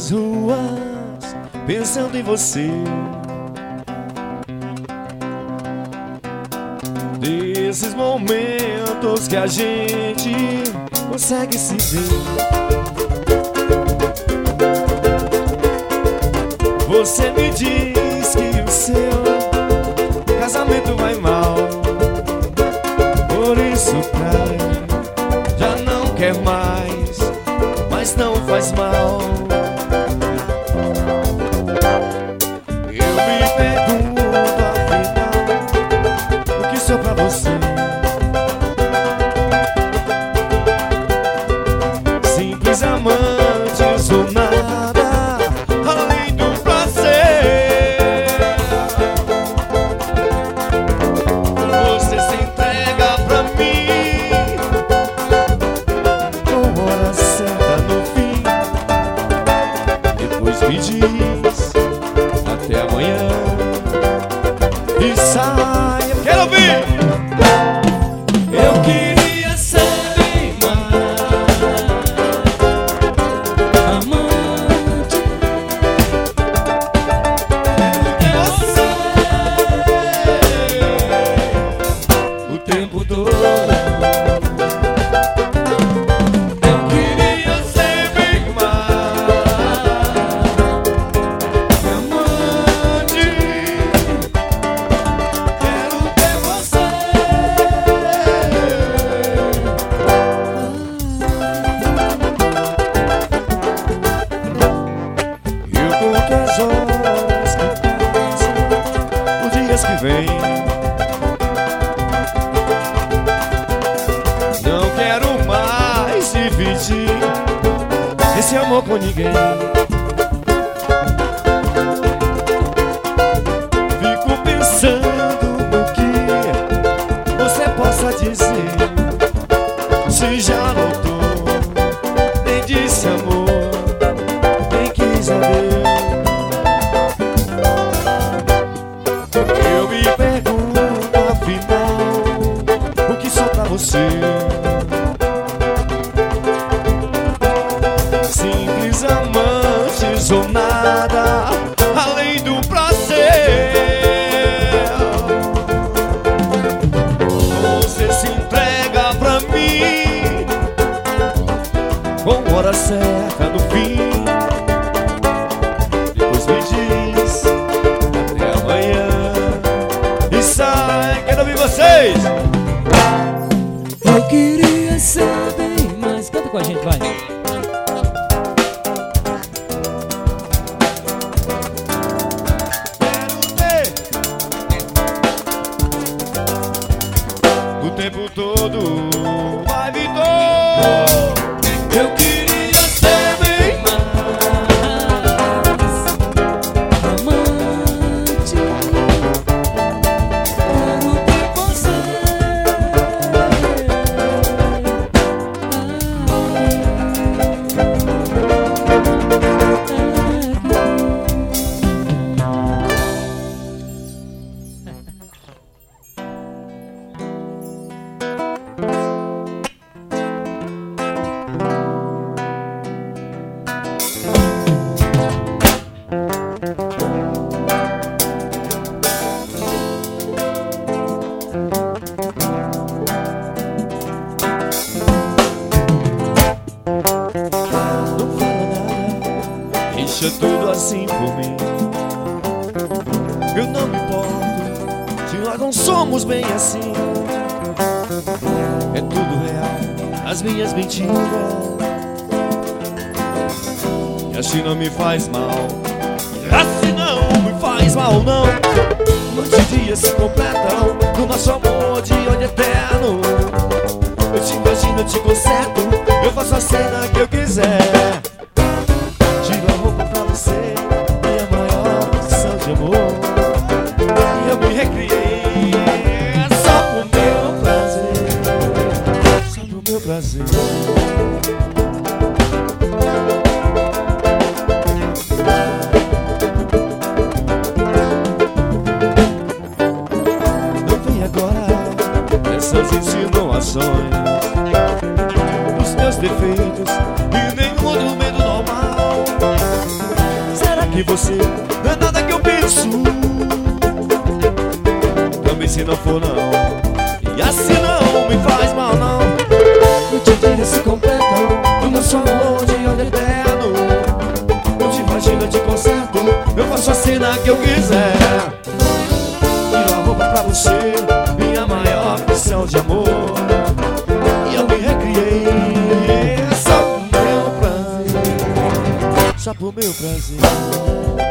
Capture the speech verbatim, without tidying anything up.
nas ruas pensando em você. Desses momentos que a gente consegue se ver. Você me diz que o seu casamento vai mal, por isso cai, já não quer mais, mas não faz mal. Eu me pergunto afinal, o que sou pra você? Simples amantes ou nada além do prazer. Você se entrega pra mim com hora certa no fim. Depois me diz até amanhã e sai. Eu quero ouvir! Eu queria ser bem mais amante. O tempo todo eu queria ser bem mais amante. Quero ter você. Eu conto as horas que passam, os dias que vêm. Não quero mais dividir esse amor com ninguém. Fico pensando no que você possa dizer. Se já notou, nem disse amor, nem quis saber. Eu me pergunto afinal, o que sou pra você? Simples amantes ou nada além do prazer. Você se entrega pra mim com hora certa no fim. Depois me diz até amanhã e sai. Quero ouvir vocês! Eu queria ser bem mais. Canta com a gente, vai. O tempo todo vai, Vitor. Eu queria ser bem Mais amante. Quero ter você. Não fala nada, deixa tudo assim por mim. Eu não me importo se nós não somos bem assim. É tudo real, as minhas mentiras. E assim não me faz mal, assim não me faz mal não. Noites e dias se completam no nosso amor de onde eterno. Eu te imagino, eu te conserto, eu faço a cena que eu quiser. Tiro a roupa pra você, minha maior lição de amor. E eu me recriei só pro meu prazer, só pro meu prazer. Não vem agora essas insinuações dos meus defeitos e nenhum outro meu de você não é nada que eu penso. Também se não for não, e assim não me faz mal não. Noite e dia se completam, O nosso amor de onde é eterno. Eu te imagino, eu te conserto, eu faço a cena que eu quiser. Tiro a roupa pra você, minha maior missão de amor. E eu me recriei só pro meu prazer, só pro meu prazer.